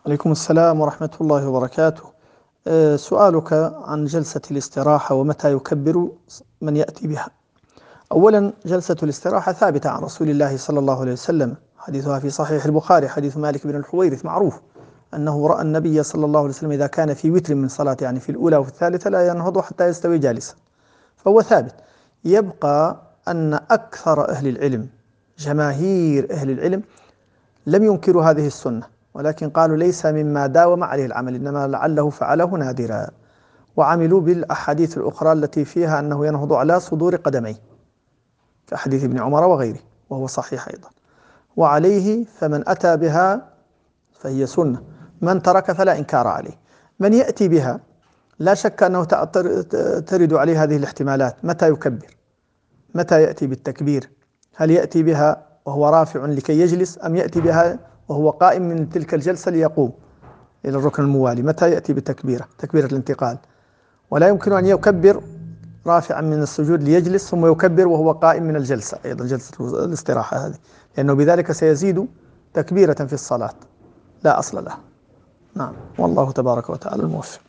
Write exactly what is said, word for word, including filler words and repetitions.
عليكم السلام ورحمة الله وبركاته. أه، سؤالك عن جلسة الاستراحة ومتى يكبر من يأتي بها. أولا، جلسة الاستراحة ثابتة عن رسول الله صلى الله عليه وسلم، حديثها في صحيح البخاري، حديث مالك بن الحويرث معروف أنه رأى النبي صلى الله عليه وسلم إذا كان في وتر من صلاة، يعني في الأولى وفي الثالثة، لا ينهض حتى يستوي جالسا، فهو ثابت. يبقى أن أكثر أهل العلم، جماهير أهل العلم، لم ينكروا هذه السنة، ولكن قالوا ليس مما داوم عليه العمل، إنما لعله فعله نادرا، وعملوا بالأحاديث الأخرى التي فيها أنه ينهض على صدور قدميه كحديث ابن عمر وغيره، وهو صحيح أيضا. وعليه فمن أتى بها فهي سنة، من ترك فلا إنكار عليه. من يأتي بها لا شك أنه ترد عليه هذه الاحتمالات: متى يكبر؟ متى يأتي بالتكبير؟ هل يأتي بها وهو رافع لكي يجلس، أم يأتي بها وهو قائم من تلك الجلسة ليقوم إلى الركن الموالي؟ متى يأتي بتكبيرة تكبيرة الانتقال؟ ولا يمكن أن يكبر رافعا من السجود ليجلس ثم يكبر وهو قائم من الجلسة، أيضا جلسة الاستراحة هذه، لأنه بذلك سيزيد تكبيرة في الصلاة لا أصل لها. نعم، والله تبارك وتعالى الموفق.